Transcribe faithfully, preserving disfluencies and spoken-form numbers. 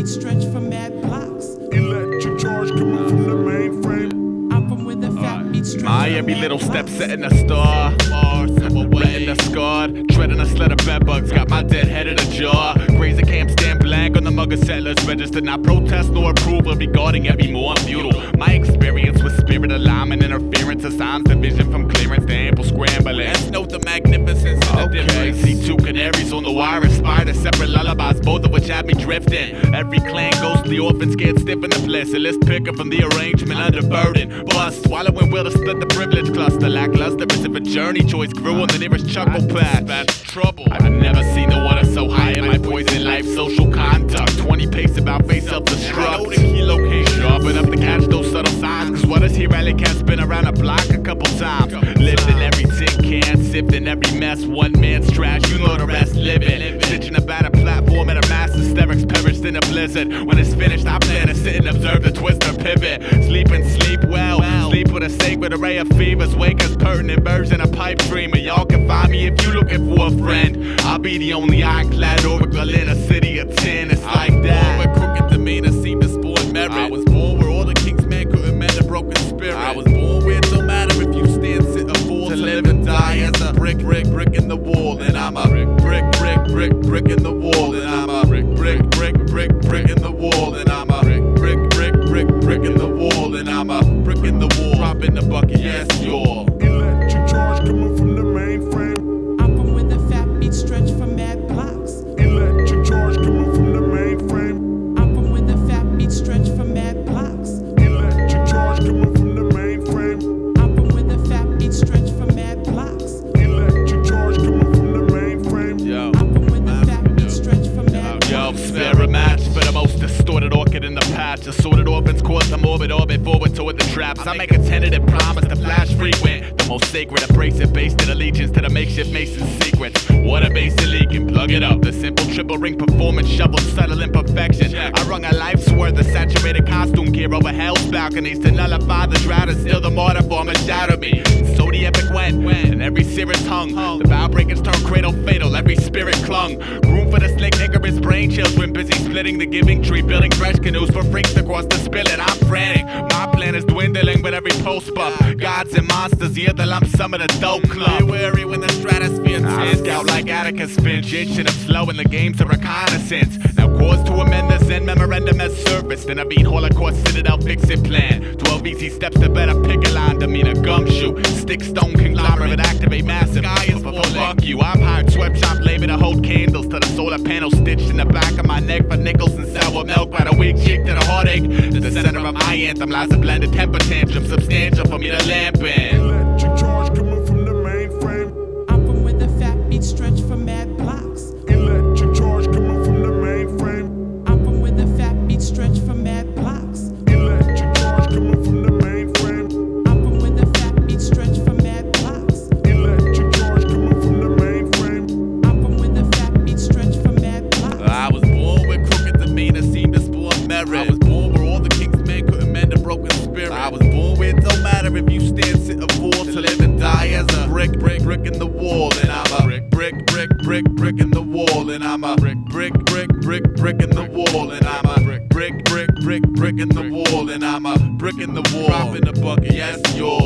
beat stretch for mad blocks. Electric charge coming from the mainframe. I'm from where the fat beat stretch My for every mad little step blocks. setting a star. Letting the scarred, treading a sled of bed bugs. Got my dead head in a jar. Crazy camp stand blank on the mug of settlers registered. Not protest nor approval regarding every more futile. My experience with spirit alignment, interference of signs, division from clearance to ample scrambling. Let's note the magnificence of the difference. See two canaries on the wire, inspire to separate lullabies, both of which had me drifting. Every clan ghostly orphan scared stiff in the bliss. A list picker from the arrangement under burden. Bust, swallowing will to split the privilege cluster. Lackluster is if a journey choice grew on the nearest chuckle path. That's trouble. I've never seen the water so high in my poison life. Social conduct, twenty pace about face self-destruct. I know the key location, sharpen up to catch those subtle signs. Cause what is here, Alley Cat's been around the block a couple times. Lived in every tin can, sipped in every mess. One man's trash, you know the rest living. Stitching about a platform and a mass hysterics perished in a blizzard. When it's finished, I plan to sit and observe the twister pivot. Sleep and sleep well, sleep with a sacred array of fevers. Wake as pertinent version of pipe dreamer. Y'all can find me if you looking for a friend. I'll be the only ironclad oracle in a city of ten. It's like that. Born with crooked demeanor seemed to spawn merit. I was born where all the king's men couldn't mend a broken spirit. I was born where it don't matter if you stand, sit, or fall. To live and die as a brick, brick, brick in the wall. And I'm a brick, brick, brick, brick, brick in the wall. And I'm a brick, brick, brick, brick, brick in the wall. And I'm a brick, brick, brick, brick, brick in the wall. And I'm a brick in the wall. Drop in the bucket, yes, y'all. Electric charge coming from the mainframe. I'm from where the fat beat stretch for mad blocks. Electric charge coming from the mainframe. I'm from where the fat beat stretch for mad blocks. Electric charge coming from the mainframe. I'm from where the fat beat stretch for mad blocks. Electric charge coming from the mainframe. Yo, I'm from where the fat beat stretch for mad yo, blocks. spare a match for the most distorted orchid in the patch. Assorted orphans cause the morbid orbit forward toward the traps. I make a tentative promise to flash frequent. The most sacred, abrasive, based in allegiance to the makeshift mason's secrets. Water basin leaking, plug it up. The simple triple ring performance, shovel, subtle imperfection. I wrung a life's worth of saturated costume gear over hell's balconies to nullify the drought and still the mortar form and shadow me. So the epic went, and every cirrus hung. The vow breakers turned cradle fatal, every spirit clung. Room for the slick niggerous brain children busy splitting the giving tree, building fresh canoes for freaks across the spillet. I'm frantic, my plan is dwindling with every post buff. Gods and monsters, hear the lump sum of the dope club. Be wary when the stratosphere I scout like Atticus Finch, itching up slow in the games of reconnaissance. Now cause to amend the Zen memorandum as surfaced in a beat Holocaust Citadel fix-it plan. Twelve easy steps to better pick a line, demeanor gumshoe. Stick stone conglomerate activate massive. Sky is falling. Fuck you, I've hired sweatshop labor to hold candles to the solar panel stitched in the back of my neck for nickels and sour milk by the weak chick to the heartache. At the center of my anthem lies a blended temper tantrum, substantial for me to lamp in. Electric charge coming from the mainframe. I'm from where the fat beat stretch for mad blocks. Electric charge coming from the mainframe. I'm from where the fat beat stretch for mad blocks. Electric charge coming from the mainframe. I'm from where the fat beat stretch for mad blocks. Electric charge coming from the mainframe. I'm from where the fat beat stretch for mad blocks. I was born with crooked demeanor, seemed to spawn merit. I was born where all the king's men couldn't mend a broken spirit. I was born where it don't matter if you stand, sit, or fall. To live and die as a brick, brick, brick in the wall. And I'm a brick, brick, brick, brick, brick in the wall. And I'm a brick, brick, brick, brick, brick in the wall. And I'm a brick, brick, brick, brick, brick in the wall. And I'm a brick in the wall. Drop in the bucket, yes, you're